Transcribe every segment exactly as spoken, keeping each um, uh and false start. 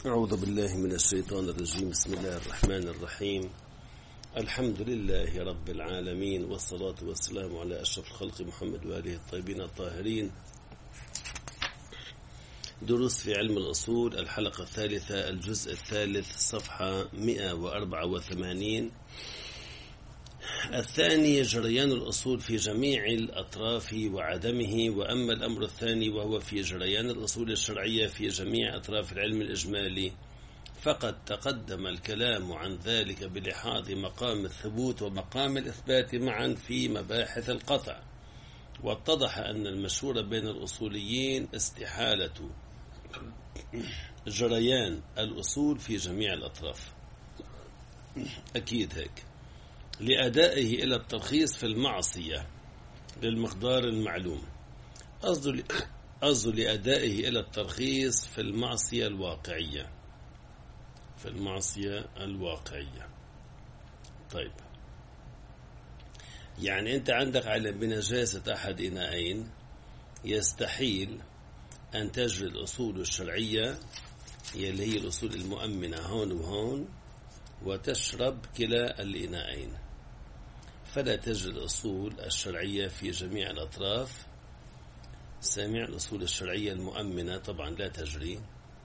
أعوذ بالله من الشيطان الرجيم. بسم الله الرحمن الرحيم. الحمد لله رب العالمين، والصلاة والسلام على أشرف الخلق محمد وآله الطيبين الطاهرين. دروس في علم الأصول، الحلقة الثالثة، الجزء الثالث، صفحة مئة وأربعة وثمانين. الثاني جريان الأصول في جميع الأطراف وعدمه. وأما الأمر الثاني وهو في جريان الأصول الشرعية في جميع أطراف العلم الإجمالي، فقد تقدم الكلام عن ذلك بلحاظ مقام الثبوت ومقام الإثبات معا في مباحث القطع. واتضح أن المشهور بين الأصوليين استحالة جريان الأصول في جميع الأطراف، أكيد هيك، لأدائه إلى الترخيص في المعصية للمقدار المعلوم. قصده لأدائه إلى الترخيص في المعصية الواقعية، في المعصية الواقعية. طيب، يعني أنت عندك علم بنجاسة أحد إناءين، يستحيل أن تجري الأصول الشرعية اللي هي الأصول المؤمنة هون وهون وتشرب كلا الإناءين، فلا تجري الأصول الشرعية في جميع الأطراف. سامع؟ الأصول الشرعية المؤمنة طبعا لا تجري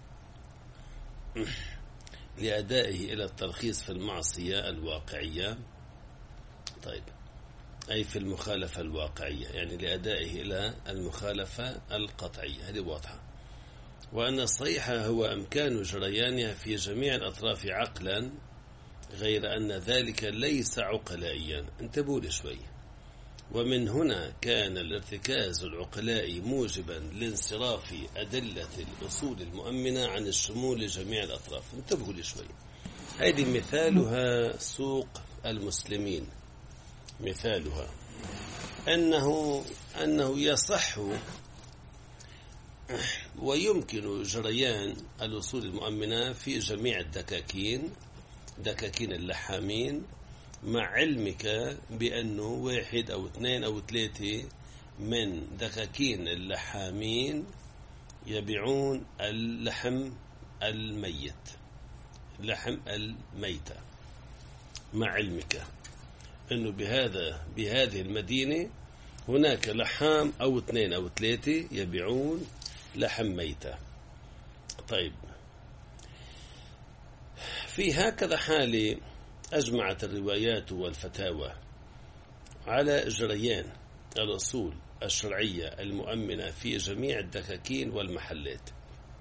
لأدائه إلى الترخيص في المعصية الواقعية. طيب، أي في المخالفة الواقعية، يعني لأدائه إلى المخالفة القطعية، هذه واضحة. وأن الصحيح هو إمكان جريانها في جميع الأطراف عقلا، غير أن ذلك ليس عقلائيا. انتبهوا لي شوي. ومن هنا كان الارتكاز العقلائي موجبا لانصراف أدلة الأصول المؤمنة عن الشمول لجميع الأطراف. انتبهوا لي شوي. هذه مثالها سوق المسلمين. مثالها أنه أنه يصح ويمكن جريان الأصول المؤمنة في جميع الدكاكين، دكاكين اللحامين، مع علمك بأنه واحد أو اثنين أو ثلاثة من دكاكين اللحامين يبيعون اللحم الميت، لحم الميتة، مع علمك أنه بهذا بهذه المدينة هناك لحام أو اثنين أو ثلاثة يبيعون لحم ميتة. طيب، في هكذا حالة أجمعت الروايات والفتاوى على جريان الأصول الشرعية المؤمنة في جميع الدكاكين والمحلات.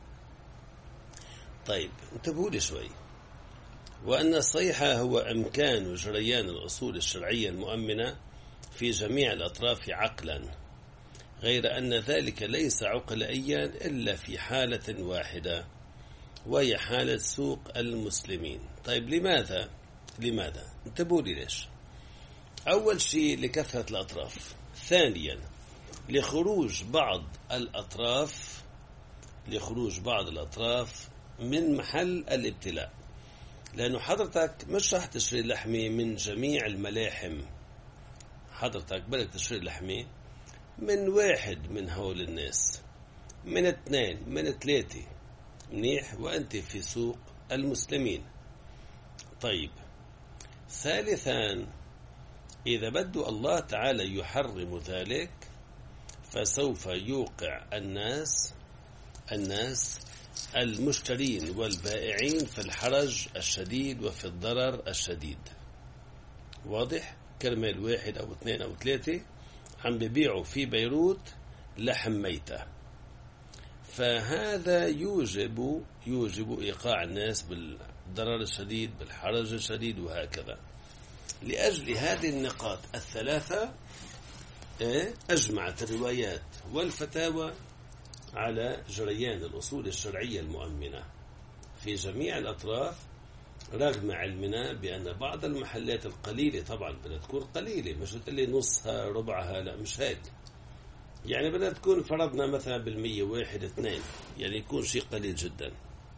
طيب، انتبهوا لي شوي. وأن الصحيح هو إمكان جريان الأصول الشرعية المؤمنة في جميع الأطراف عقلا، غير أن ذلك ليس عقلائيا إلا في حالة واحدة، وهي حالة سوق المسلمين. طيب، لماذا؟ لماذا؟ انتبهوا لي ليش. أول شيء لكثرة الأطراف. ثانيا لخروج بعض الأطراف لخروج بعض الأطراف من محل الابتلاء، لأنه حضرتك مش راح تشتري لحمة من جميع الملاحم. حضرتك بدك تشتري لحمة من واحد من هول الناس، من اثنين، من ثلاثة، منيح، وأنت في سوق المسلمين. طيب، ثالثا إذا بدو الله تعالى يحرم ذلك، فسوف يوقع الناس الناس المشترين والبائعين في الحرج الشديد وفي الضرر الشديد. واضح؟ كرمال واحد أو اثنين أو ثلاثة عم ببيعوا في بيروت لحم ميتة، فهذا يوجب يوجب إيقاع الناس بالضرر الشديد، بالحرج الشديد، وهكذا. لأجل هذه النقاط الثلاثة أجمعت الروايات والفتاوى على جريان الأصول الشرعية المؤمنة في جميع الأطراف، رغم علمنا بأن بعض المحلات القليلة، طبعا بدها تكون قليلة، مش تقولي نصها ربعها، لا مش هيك، يعني بدها تكون فرضنا مثلا بالمية واحد اثنين، يعني يكون شيء قليل جدا.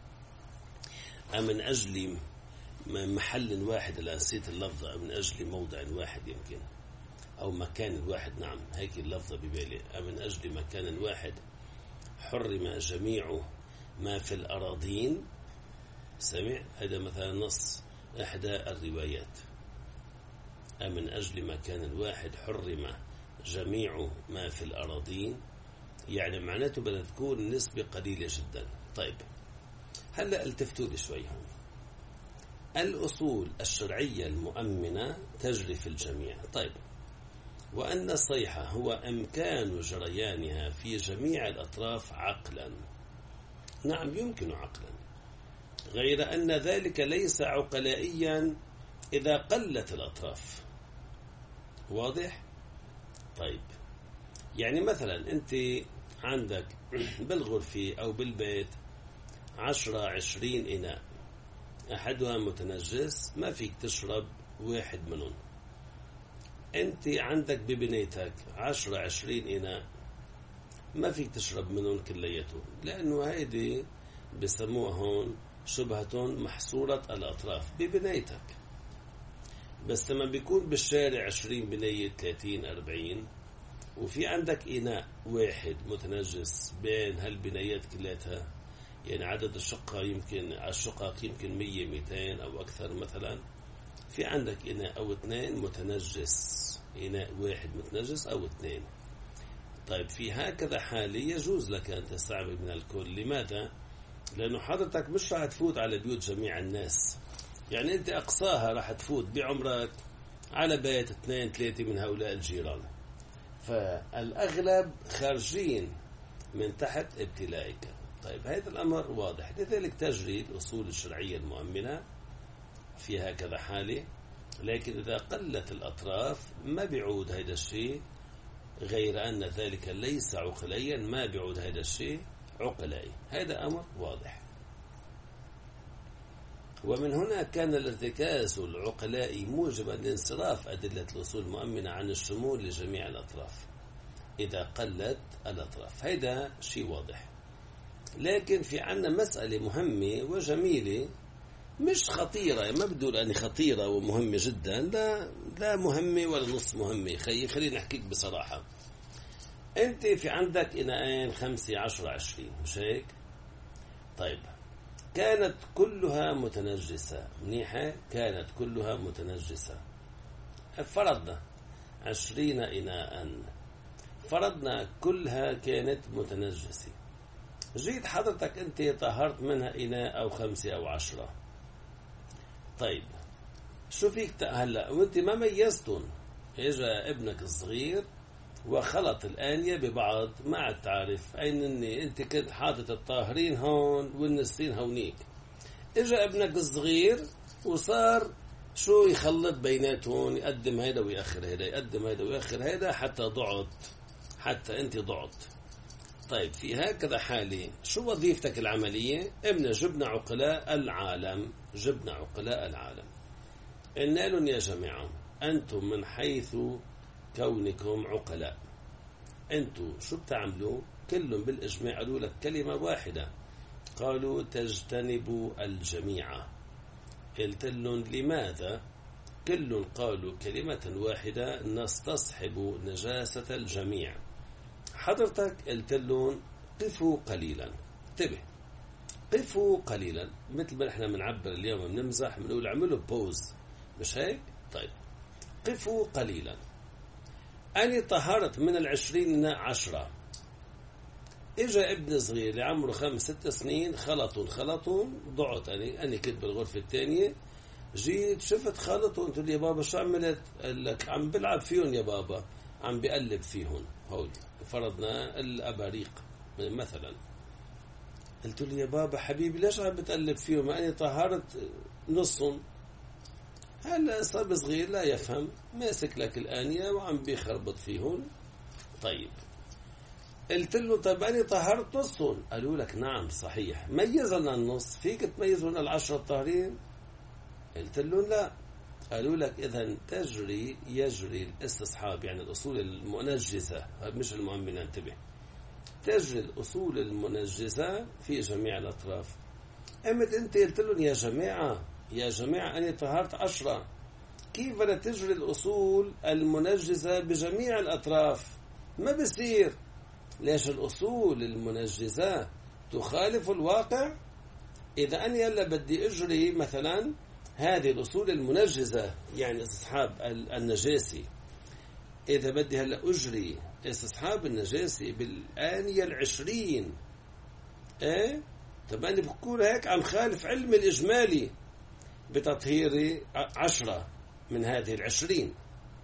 أمن أجل محل واحد، الآن نسيت اللفظة، من أجل موضع واحد يمكن، أو مكان واحد، نعم هيك اللفظة ببالي، من أجل مكان واحد حرم جميع ما في الأراضين سمع، هذا مثلا نص إحدى الروايات: أمن أجل مكان واحد حرم جميع ما في الأراضين، يعني معناته بدها تكون نسبة قليلة جدا. طيب هلأ التفتوا لي شوي هون. الأصول الشرعية المؤمنة تجري في الجميع. طيب، وأن الصيحة هو إمكان جريانها في جميع الأطراف عقلا. نعم يمكن عقلا، غير أن ذلك ليس عقلائيا إذا قلت الأطراف. واضح؟ طيب، يعني مثلا أنت عندك بالغرفة أو بالبيت عشرة عشرين إناء، أحدها متنجس ما فيك تشرب واحد منهم. أنت عندك ببنيتك عشرة عشرين إناء ما فيك تشرب منهم كليته، لأنه هيدي بسموها هون شبهة محصورة الأطراف ببنيتك. بس لما بيكون بالشارع عشرين بنية ثلاثين أربعين وفي عندك إناء واحد متنجس بين هالبنايات كلها، يعني عدد الشقة يمكن الشقق يمكن مية ميتين أو أكثر مثلا، في عندك إناء أو اثنين متنجس، إناء واحد متنجس أو اثنين. طيب في هكذا حالة يجوز لك أن تستعمل من الكل. لماذا؟ لأنه حضرتك مش راح تفوت على بيوت جميع الناس، يعني أنت أقصاها راح تفوت بعمرك على بيت اثنين ثلاثة من هؤلاء الجيران، فالأغلب خارجين من تحت ابتلائك. طيب هذا الأمر واضح، لذلك تجري الأصول الشرعية المؤمنة في هكذا حالة. لكن إذا قلت الأطراف ما بيعود هذا الشيء، غير أن ذلك ليس عقليا، ما بيعود هذا الشيء عقلائي. هذا أمر واضح. ومن هنا كان الارتكاز العقلائي موجبا لانصراف أدلة الأصول المؤمنة عن الشمول لجميع الأطراف إذا قلت الأطراف. هذا شيء واضح. لكن في عنا مسألة مهمة وجميلة، مش خطيرة، ما بدو أني خطيرة ومهمة جدا، لا لا مهمة ولا نص مهمة. خلي خليني أحكيك بصراحة. أنت في عندك إناءين خمسة عشرة عشرين، مش هيك؟ طيب كانت كلها متنجسة، منيحة، كانت كلها متنجسة. فرضنا عشرين إناء، فرضنا كلها كانت متنجسة. جيت حضرتك أنت طهرت منها إناء أو خمسة أو عشرة. طيب شو فيك هلأ وأنت ما ميزتن؟ إجا ابنك الصغير وخلط الآنية ببعض، ما عاد تعرف أين إني أنت كنت حاطط الطاهرين هون والنسين هونيك. إجا ابنك الصغير وصار شو يخلط بيناتهم، يقدم هيدا ويأخر هيدا، يقدم هيدا ويأخر هيدا، حتى ضعت، حتى أنت ضعت. طيب في هكذا حالة شو وظيفتك العملية؟ إمنا جبنا عقلاء العالم، جبنا عقلاء العالم قلنا لهم يا جماعة أنتم من حيث كونكم عقلاء، أنتم شو بتعملوا؟ كلهم بالإجماع قالوا لك كلمة واحدة، قالوا تجتنبوا الجميع. قلت لهم لماذا؟ كلهم قالوا كلمة واحدة نستصحب نجاسة الجميع. حضرتك قلت لهم قفوا قليلا، انتبه، قفوا قليلا، مثل ما احنا بنعبر اليوم بنمزح بنقول اعملوا بوز، مش هيك؟ طيب قفوا قليلا. أنا طهرت من العشرين عشرة، إجا ابن صغير اللي عمره خمس ست سنين، خلطون خلطون ضعت. أنا أنا كنت بالغرفة الثانية، جيت شفت خلطون، قلت له يا بابا شو عملت؟ قال لك عم بلعب فيهم يا بابا، عم بقلب فيهم هول، فرضنا الأباريق مثلا. قلت له يا بابا حبيبي ليش عم بتقلب فيهم؟ أنا طهرت نصهم. هلا صار صغير لا يفهم، ماسك لك الآنية وعم بيخربط فيهم. طيب قلت له طيب أنا طهرت نصهم. قالوا لك نعم صحيح، ميز لنا النص، فيك تميز لنا العشرة الطاهرين؟ قلت له لا. قالوا لك إذن تجري يجري الاستصحاب، يعني الأصول المنجسة مش المؤمنة، انتبه، تجري الأصول المنجسة في جميع الأطراف. أمد أنت قلت لهم يا جماعة يا جماعة أنا طهرت عشرة، كيف بدها تجري الأصول المنجسة بجميع الأطراف؟ ما بصير. ليش الأصول المنجسة تخالف الواقع؟ إذا أنا يلا بدي أجري مثلا هذه الأصول المنجزة يعني استصحاب النجاسي، إذا بدي هلا أجري استصحاب النجاسي بالآنية العشرين، إيه طب أنا بقول هيك عم خالف علم الإجمالي بتطهير عشرة من هذه العشرين.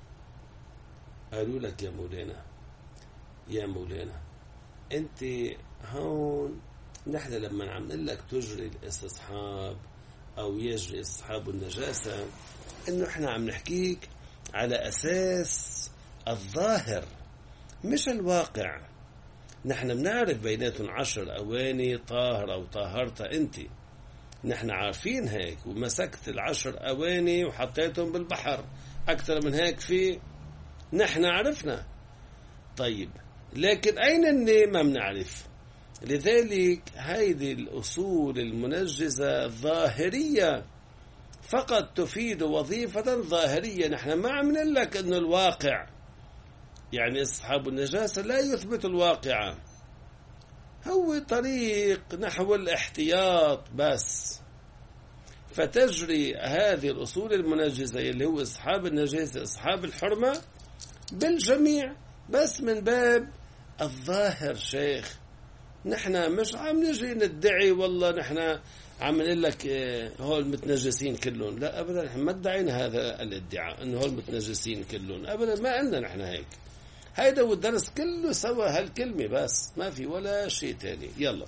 قالوا لك يا مولانا يا مولانا أنت هون نحن لما عم نقول لك تجري الاستصحاب أو يجري استصحاب النجاسة إنه إحنا عم نحكيك على أساس الظاهر مش الواقع. نحن بنعرف بيناتهم عشر أواني طاهرة أو طاهرتها أنت، نحن عارفين هيك، ومسكت العشر أواني وحطيتهم بالبحر، أكثر من هيك في نحن عرفنا. طيب لكن أين اللي ما بنعرف؟ لذلك هذه الأصول المنجزة ظاهرية فقط، تفيد وظيفة ظاهرية. نحن ما عم نقول لك أن الواقع يعني أصحاب النجاسة لا يثبت الواقع، هو طريق نحو الاحتياط بس. فتجري هذه الأصول المنجزة اللي هو أصحاب النجاسة أصحاب الحرمة بالجميع بس من باب الظاهر. شيخ نحن مش عم نجي ندعي والله نحن عم نقول لك هول متنجسين كلهم، لا أبدا، نحن ما ادعينا هذا الادعاء أنه هول متنجسين كلهم أبدا، ما قلنا نحن هيك. هيدا والدرس كله سوى هالكلمة بس، ما في ولا شيء تاني. يلا.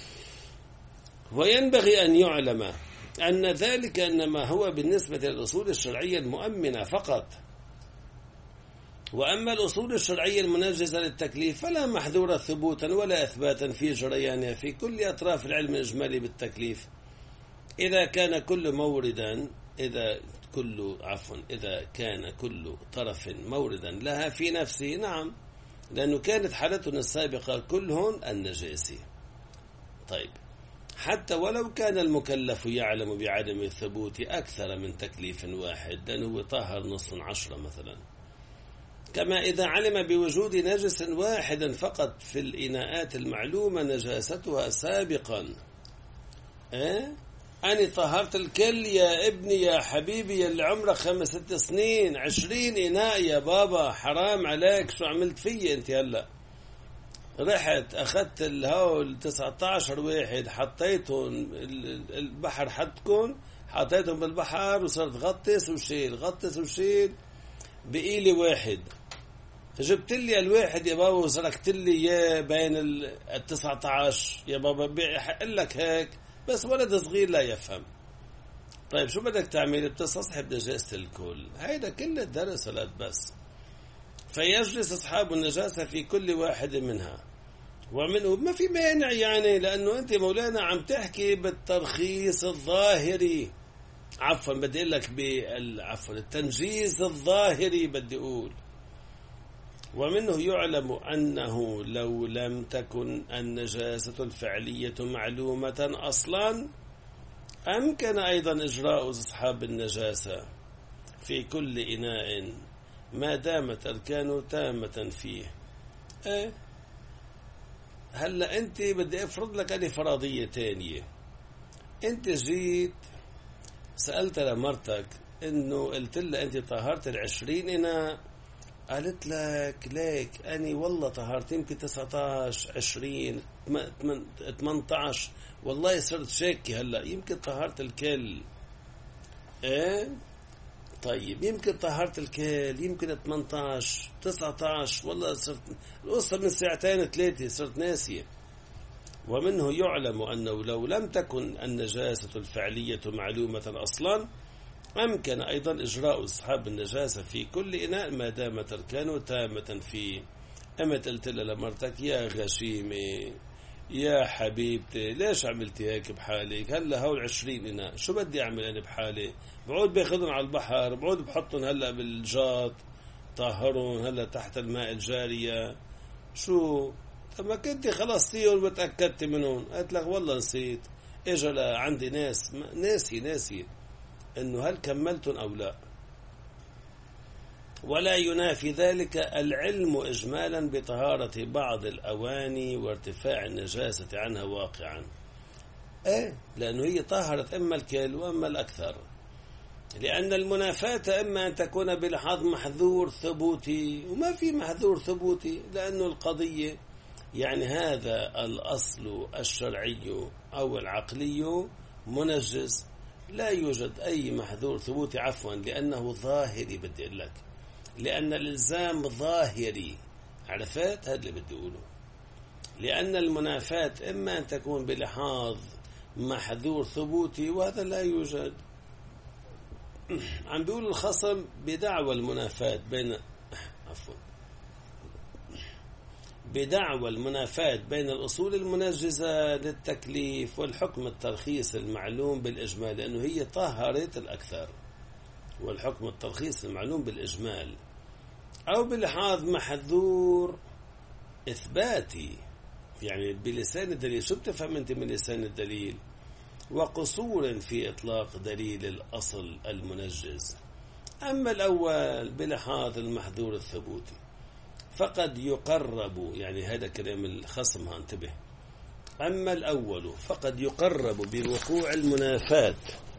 وينبغي أن يعلم أن ذلك إنما هو بالنسبة للأصول الشرعية المؤمنة فقط، وأما الأصول الشرعية المنجزة للتكليف فلا محذور ثبوتا ولا إثباتا في جريانها في كل أطراف العلم الإجمالي بالتكليف، إذا كان كل موردا إذا كل عفوا إذا كان كل طرف موردا لها في نفسه. نعم، لأنه كانت حالتنا السابقة كلهن النجاسي. طيب حتى ولو كان المكلف يعلم بعدم الثبوت أكثر من تكليف واحد، لأنه طهر نص عشرة مثلا، كما إذا علم بوجود نجس واحد فقط في الإناءات المعلومة نجاستها سابقا. أه؟ أنا طهرت الكل يا ابني يا حبيبي اللي عمرك خمس ست سنين، عشرين إناء يا بابا، حرام عليك، شو عملت فيي أنت هلأ؟ رحت أخذت الهول تسعة عشر واحد حطيتهم البحر حدكم، حطيتهم بالبحر وصرت غطس وشيل غطس وشيل بقيلي واحد، جبت لي الواحد يا بابا وسرقت لي اياه بين التسعة عشر يا بابا، بحق لك هيك بس ولد صغير لا يفهم. طيب شو بدك تعمل؟ بتستصحب نجاسة الكل. هيدا كل الدرس ولد بس. فيجلس أصحاب النجاسة في كل واحد منها ومنه ما في مانع يعني، لأنه أنت مولانا عم تحكي بالترخيص الظاهري، عفوا بدي أقول لك عفوا التنجيز الظاهري بدي أقول. ومنه يعلم أنه لو لم تكن النجاسة الفعلية معلومة أصلا أمكن أيضا إجراء أصحاب النجاسة في كل إناء ما دامت أركانه تامة فيه. أه؟ هلأ أنت بدي أفرض لك أني فرضية تانية. أنت جيت سألت لمرتك إنه قلت لها أنت طهرت العشرين إناء، قالت لك ليك أني والله طهرت يمكن تسعة عشر عشرين ثمانية عشر، والله صرت شاكي هلأ يمكن طهرت الكل. إيه طيب يمكن طهرت الكل، يمكن ثمانية عشر تسعة عشر، والله صرت القصة من ساعتين ثلاثة صرت ناسية. ومنه يعلم أنه لو لم تكن النجاسة الفعلية معلومة أصلا أمكن أيضا إجراء أصحاب النجاسة في كل إناء ما دامت أركانه تامة فيه. أما قلت لمرتك يا غشيمة يا حبيبتي ليش عملتي هيك بحالك؟ هلا هول عشرين إناء شو بدي أعمل أنا بحالي؟ بعود باخذهم على البحر، بعود بحطهم هلا بالجاط طهرهم هلا تحت الماء الجارية، شو طب ما كنت خلصتيهم وتأكدت منهم. قلت لك والله نسيت، اجى عندي ناس ناسي ناسي انه هل كملتم او لا. ولا ينافي ذلك العلم اجمالا بطهارة بعض الاواني وارتفاع النجاسة عنها واقعا. ايه لأنه هي طهرت إما الكل وإما الأكثر، لأن المنافاة إما أن تكون بلحاظ محذور ثبوتي، وما في محذور ثبوتي، لأنه القضية يعني هذا الأصل الشرعي أو العقلي منجز، لا يوجد أي محذور ثبوتي، عفوا لأنه ظاهري. بدي أقول لك لأن الإلزام ظاهري، عرفت هذا اللي بدي أقوله. لأن المنافاة إما أن تكون بلحاظ محذور ثبوتي، وهذا لا يوجد. عم بيقول الخصم بدعوى المنافاة بين عفوا بدعوى المنافاة بين الأصول المنجزة للتكليف والحكم الترخيص المعلوم بالإجمال، لأنه هي طهرت الأكثر، والحكم الترخيص المعلوم بالإجمال، أو بلحاظ محذور إثباتي، يعني بلسان الدليل. شو بتفهم أنت من لسان الدليل؟ وقصور في إطلاق دليل الأصل المنجز. أما الأول بلحاظ المحذور الثبوتي فقد يقرب، يعني هذا كلام الخصم، انتبه. أما الأول فقد يقرب بوقوع المنافاة.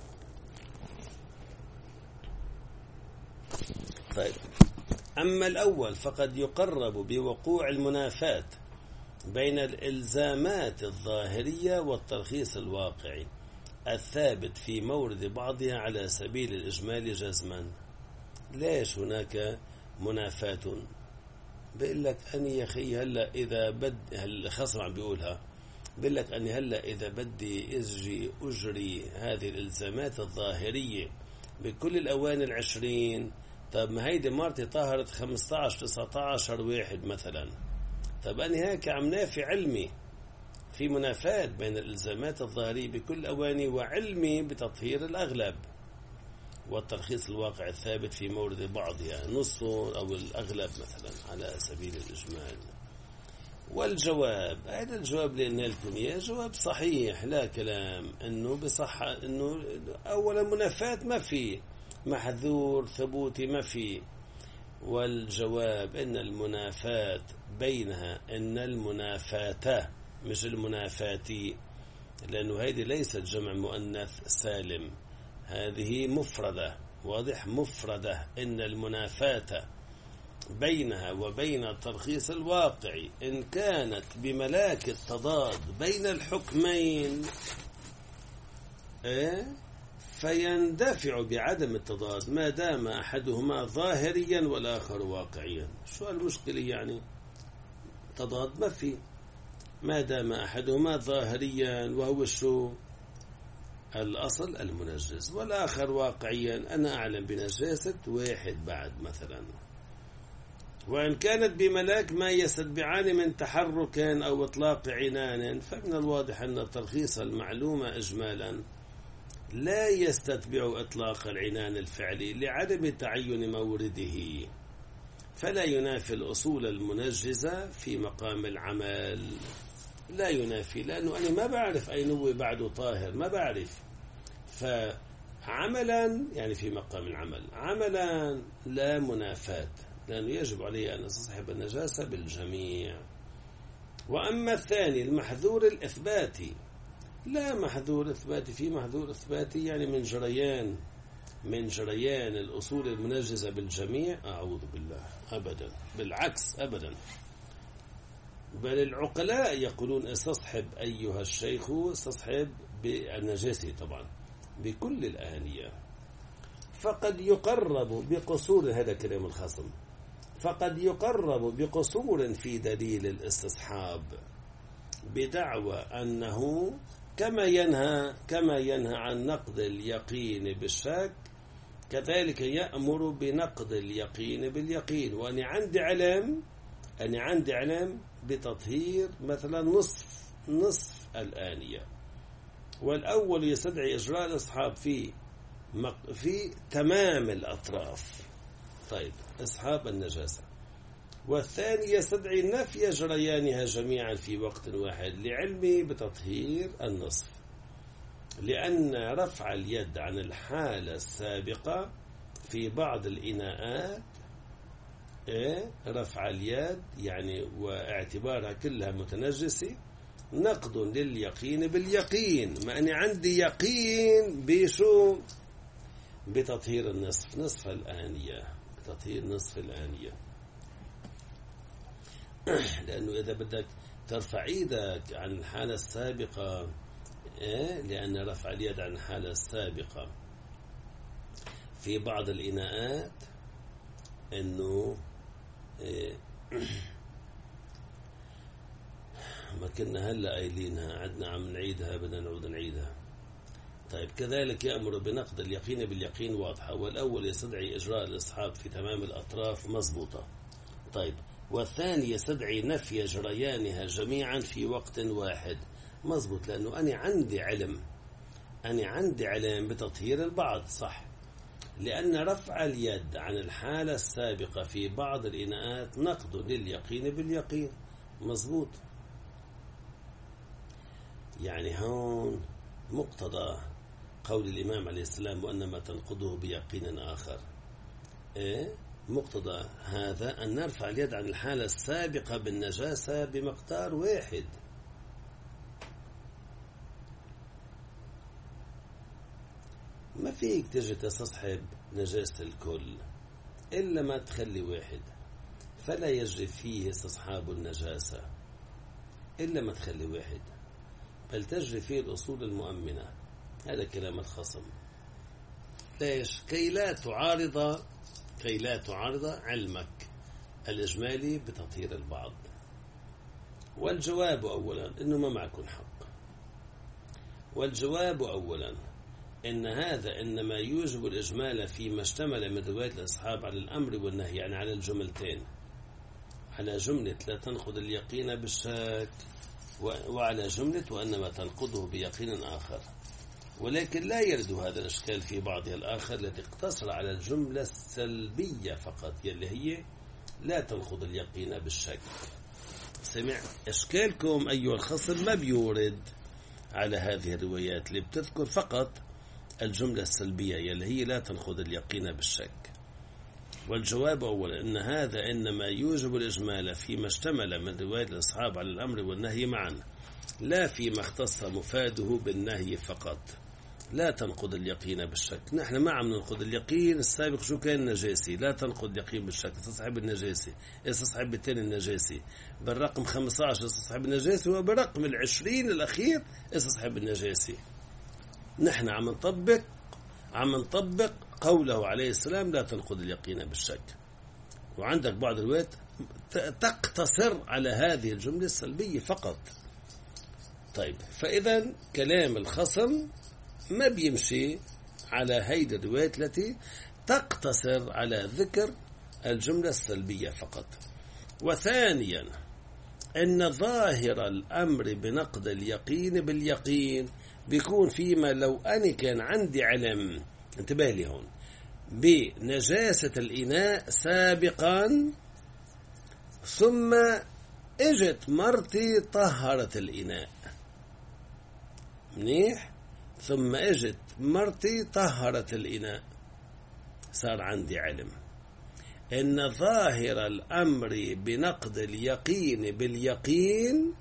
طيب، أما الأول فقد يقرب بوقوع المنافاة بين الإلزامات الظاهرية والترخيص الواقعي الثابت في مورد بعضها على سبيل الإجمال جزما. ليش هناك منافاة؟ بيقول لك أني يا أخي هلا إذا بد الخصم عم بيقولها، بيقول لك أني هلا إذا بدي أجري أجري هذه الإلزامات الظاهرية بكل الأواني العشرين، طب ما هيدي مرتي طهرت خمسة عشر تسعة عشر واحد مثلا، طب أنا هيك عم نافي علمي في منافاة بين الإلزامات الظاهرية بكل الأواني وعلمي بتطهير الأغلب والترخيص الواقع الثابت في مورد بعضها نصه أو الأغلب مثلا على سبيل الإجمال. والجواب، هذا الجواب اللي قلنا لكم إياه جواب صحيح، لا كلام إنه بصحة، إنه أولا منافاة ما في، محذور ثبوتي ما في. والجواب إن المنافاة بينها، إن المنافاة مش المنافاتي، لأنه هذه ليست جمع مؤنث سالم، هذه مفردة، واضح، مفردة. إن المنافاة بينها وبين الترخيص الواقعي إن كانت بملاك التضاد بين الحكمين إيه؟ فيندفع بعدم التضاد ما دام أحدهما ظاهريا والآخر واقعيا. شو المشكلة يعني؟ تضاد ما في، ما دام أحدهما ظاهريا وهو شو الأصل المنجز، والآخر واقعيا أنا أعلم بنجاسة واحد بعد مثلا. وإن كانت بملاك ما يستتبعان من تحرك أو إطلاق عنان، فمن الواضح أن الترخيص المعلوم إجمالا لا يستتبع إطلاق العنان الفعلي لعدم تعين مورده، فلا ينافي الأصول المنجزة في مقام العمل. لا ينافي، لأنه أنا ما بعرف أين هو بعده طاهر، ما بعرف. فعملا يعني في مقام العمل، عملا لا منافاة، لأنه يجب عليه أن يستصحب النجاسة بالجميع. وأما الثاني المحذور الإثباتي، لا محذور إثباتي، في محذور إثباتي يعني من جريان من جريان الأصول المنجزة بالجميع، أعوذ بالله، أبدا، بالعكس أبدا. بل العقلاء يقولون استصحب أيها الشيخ، استصحب بالنجاسة طبعا بكل الآنية. فقد يقرب بقصور، هذا كلام الخصم، فقد يقرب بقصور في دليل الاستصحاب بدعوى أنه كما ينهى كما ينهى عن نقد اليقين بالشك، كذلك يأمر بنقد اليقين باليقين. وأنا عندي علم أنا عندي علم بتطهير مثلا نصف نصف الآنية، والأول يستدعي إجراء الإصحاب في في تمام الأطراف، طيب إصحاب النجاسة، والثاني يستدعي نفي جريانها جميعا في وقت واحد لعلمه بتطهير النصف، لأن رفع اليد عن الحالة السابقة في بعض الإناءات إيه؟ رفع اليد يعني واعتبارها كلها متنجسة نقض لليقين باليقين. ما أنا عندي يقين بشو؟ بتطهير النصف، نصف الآنية، بتطهير نصف الآنية. لأنه إذا بدك ترفع إيدك عن الحالة السابقة، إيه؟ لأن رفع اليد عن الحالة السابقة في بعض الإناءات إنه إيه ما كنا هلا قايلينها، عدنا عم نعيدها، بدنا نعود نعيدها. طيب كذلك يأمر بنقض اليقين باليقين واضحة. والأول يستدعي إجراء الإصحاب في تمام الأطراف مضبوطة. طيب والثاني يستدعي نفي جريانها جميعا في وقت واحد مضبوط، لأنه أنا عندي علم أنا عندي علم بتطهير البعض، صح، لأن رفع اليد عن الحالة السابقة في بعض الإناءات نقض لليقين باليقين مضبوط. يعني هون مقتضى قول الإمام عليه السلام وأنما تنقضه بيقين آخر، إيه؟ مقتضى هذا أن نرفع اليد عن الحالة السابقة بالنجاسة بمقدار واحد. ما فيك تجي تستصحب نجاسة الكل إلا ما تخلي واحد، فلا يجري فيه استصحاب النجاسة إلا ما تخلي واحد، بل تجري فيه الأصول المؤمنة. هذا كلام الخصم. ليش؟ كي لا تعارض كي لا تعارض علمك الإجمالي بتطهير البعض. والجواب أولا إنه ما معكم حق. والجواب أولا إن هذا إنما يوجب الإجمال فيما اشتمل من رواية الأصحاب على الأمر والنهي، يعني على الجملتين، على جملة لا تنقض اليقين بالشك، وعلى جملة وأنما تنقضه بيقين آخر. ولكن لا يرد هذا الإشكال في بعضها الآخر التي اقتصر على الجملة السلبية فقط، يلي هي لا تنقض اليقين بالشك. سمع إشكالكم أيها الخصم ما بيورد على هذه الروايات اللي بتذكر فقط الجملة السلبية يلي هي لا تنقض اليقين بالشك. والجواب أولا أن هذا إنما يوجب الإجمال فيما اشتمل من رواية الأصحاب على الأمر والنهي معا، لا فيما اختص مفاده بالنهي فقط. لا تنقض اليقين بالشك، نحن ما عم ننقض اليقين السابق شو كان نجاسي، لا تنقض اليقين بالشك، استصحب النجاسي، استصحب بالتاني النجاسي، بالرقم خمسة عشر استصحب النجاسي، وبالرقم العشرين الأخير استصحب النجاسي. نحن عم نطبق عم نطبق قوله عليه السلام لا تنقض اليقين بالشك. وعندك بعض الروايات تقتصر على هذه الجملة السلبية فقط. طيب فإذا كلام الخصم ما بيمشي على هيدي الروايات التي تقتصر على ذكر الجملة السلبية فقط. وثانيا أن ظاهر الأمر بنقض اليقين باليقين بيكون فيما لو أنا كان عندي علم، انتبه لي هون، بنجاسة الإناء سابقا، ثم اجت مرتي طهرت الإناء، منيح، ثم اجت مرتي طهرت الإناء، صار عندي علم إن ظاهر الأمر بنقض اليقين باليقين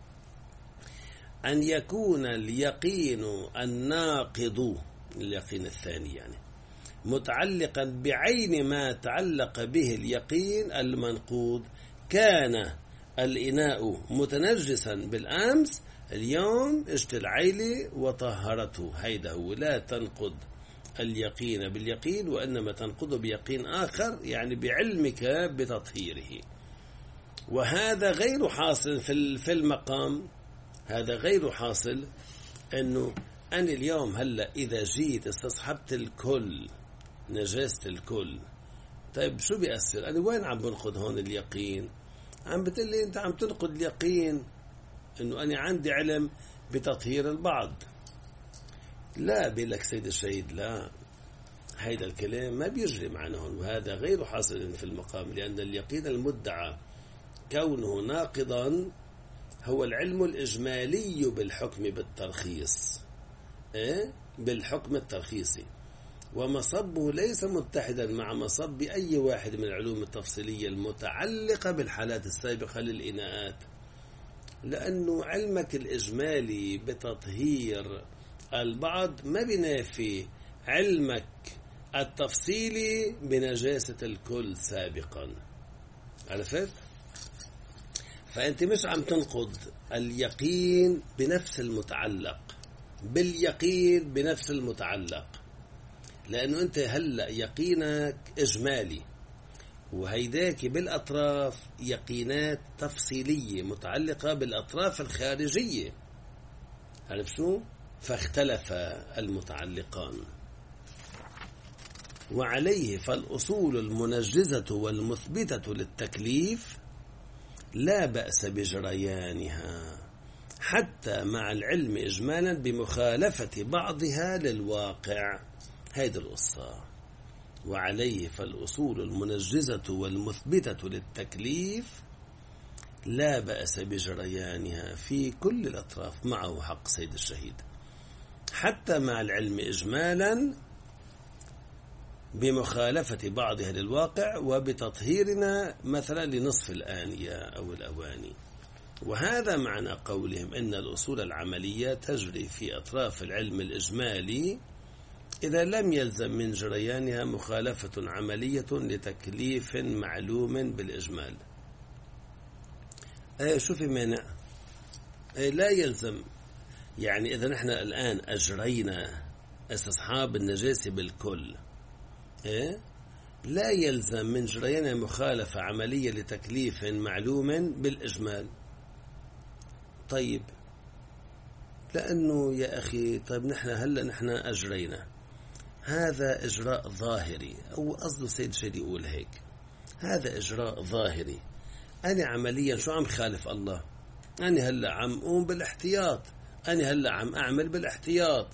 أن يكون اليقين الناقض، اليقين الثاني يعني، متعلقا بعين ما تعلق به اليقين المنقوض. كان الإناء متنجسا بالأمس، اليوم اجت العيلة وطهرته. هيدا هو لا تنقض اليقين باليقين، وإنما تنقض بيقين آخر، يعني بعلمك بتطهيره. وهذا غير حاصل في المقام، هذا غير حاصل أنه أنا اليوم هلأ إذا جيت استصحبت الكل، نجاسة الكل، طيب شو بيأثر؟ أنا وين عم بنقض هون اليقين؟ عم بتقول لي أنت عم تنقض اليقين أنه أنا عندي علم بتطهير البعض. لا بيقول لك سيد الشهيد، لا، هيدا الكلام ما بيجري معنا هون، وهذا غير حاصل في المقام، لأن اليقين المدعى كونه ناقضا هو العلم الإجمالي بالحكم بالترخيص، إيه؟ بالحكم الترخيصي، ومصبه ليس متحدا مع مصب أي واحد من العلوم التفصيلية المتعلقة بالحالات السابقة للإناءات. لأنه علمك الإجمالي بتطهير البعض ما بينافي علمك التفصيلي بنجاسة الكل سابقا. عرفت؟ فأنت مش عم تنقض اليقين بنفس المتعلق، باليقين بنفس المتعلق، لأنه أنت هلأ يقينك إجمالي، وهيداك بالأطراف يقينات تفصيلية متعلقة بالأطراف الخارجية. عرف شو؟ فاختلف المتعلقان. وعليه فالأصول المنجزة والمثبتة للتكليف لا بأس بجريانها حتى مع العلم إجمالا بمخالفة بعضها للواقع. هيدا القصة. وعليه فالأصول المنجزة والمثبتة للتكليف لا بأس بجريانها في كل الأطراف. معه حق سيد الشهيد. حتى مع العلم إجمالا بمخالفة بعضها للواقع وبتطهيرنا مثلا لنصف الآنية أو الأواني. وهذا معنى قولهم إن الأصول العملية تجري في أطراف العلم الإجمالي إذا لم يلزم من جريانها مخالفة عملية لتكليف معلوم بالإجمال. أي شو في مانع؟ أي لا يلزم. يعني إذا نحن الآن أجرينا استصحاب النجاسة بالكل، إيه؟ لا يلزم من جريانها مخالفة عملية لتكليف معلوم بالإجمال. طيب لأنه يا أخي طيب نحن هلأ نحن أجرينا، هذا إجراء ظاهري، أو قصده سيد شيء يقول هيك، هذا إجراء ظاهري. أنا عمليا شو عم خالف الله؟ أنا هلأ عم أقوم بالاحتياط، أنا هلأ عم أعمل بالاحتياط.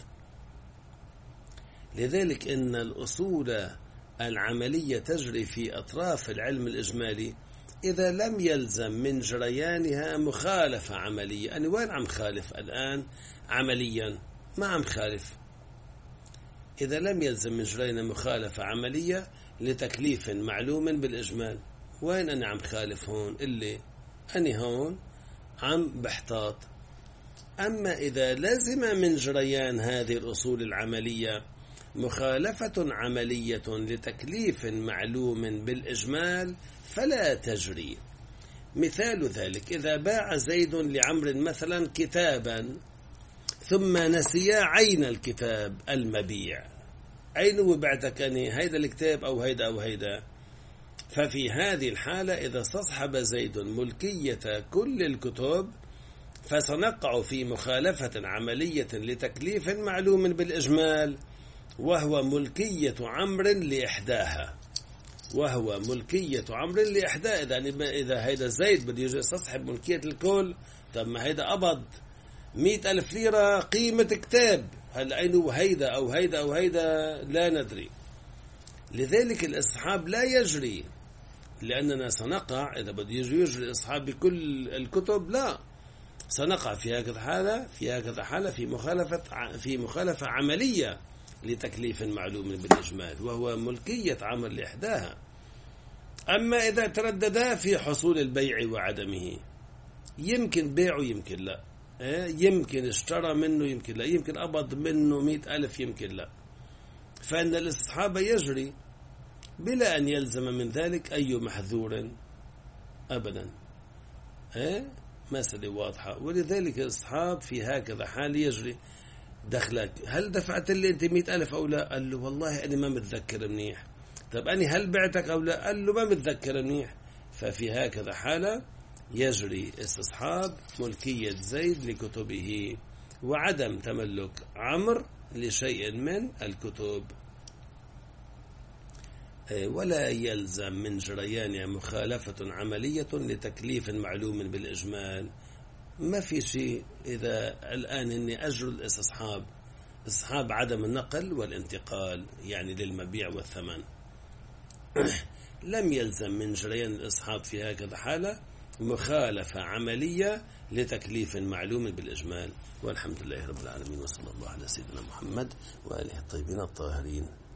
لذلك إن الأصول العملية تجري في أطراف العلم الإجمالي إذا لم يلزم من جريانها مخالفة عملية. أنا وين عم خالف الآن عمليا؟ ما عم خالف. إذا لم يلزم من جريانها مخالفة عملية لتكليف معلوم بالإجمال، وين أنا عم خالف هون؟ اللي أنا هون عم بحتاط. أما إذا لزم من جريان هذه الأصول العملية مخالفة عملية لتكليف معلوم بالإجمال فلا تجري. مثال ذلك إذا باع زيد لعمر مثلا كتابا ثم نسي عين الكتاب المبيع. أين وبعتك أني هيدا الكتاب أو هيدا أو هيدا؟ ففي هذه الحالة إذا استصحب زيد ملكية كل الكتب فسنقع في مخالفة عملية لتكليف معلوم بالإجمال، وهو ملكية عمر لإحداها وهو ملكية عمر لإحداها. إذا إذا هيدا زيد بده يجي يستصحب ملكية الكل، طب ما هيدا قبض مئة ألف ليرة قيمة كتاب، هل أينه هيدا أو هيدا أو هيدا لا ندري. لذلك الإصحاب لا يجري، لأننا سنقع إذا بده يجي يجري الإصحاب بكل الكتب، لا، سنقع في هكذا حالة في هكذا حالة في مخالفة في مخالفة عملية لتكليف معلوم بالإجمال، وهو ملكية عمل لإحداها. أما إذا ترددا في حصول البيع وعدمه، يمكن بيعه يمكن لا، يمكن اشترى منه يمكن لا، يمكن قبض منه مئة ألف يمكن لا، فإن الاستصحاب يجري بلا أن يلزم من ذلك أي محذور أبدا. مسألة واضحة. ولذلك الاستصحاب في هكذا حال يجري. دخلك هل دفعت لي أنت مئة ألف أو لا؟ قال له والله أنا ما متذكر منيح. طب أنا هل بعتك أو لا؟ قال له ما متذكر منيح. ففي هكذا حالة يجري استصحاب ملكية زيد لكتبه وعدم تملك عمرو لشيء من الكتب. ولا يلزم من جريانها مخالفة عملية لتكليف معلوم بالإجمال. ما في شيء. إذا الآن إني أجر الاستصحاب استصحاب عدم النقل والانتقال يعني للمبيع والثمن، لم يلزم من جريان الاستصحاب في هكذا حالة مخالفة عملية لتكليف معلوم بالإجمال. والحمد لله رب العالمين، وصلى الله على سيدنا محمد وآله الطيبين الطاهرين.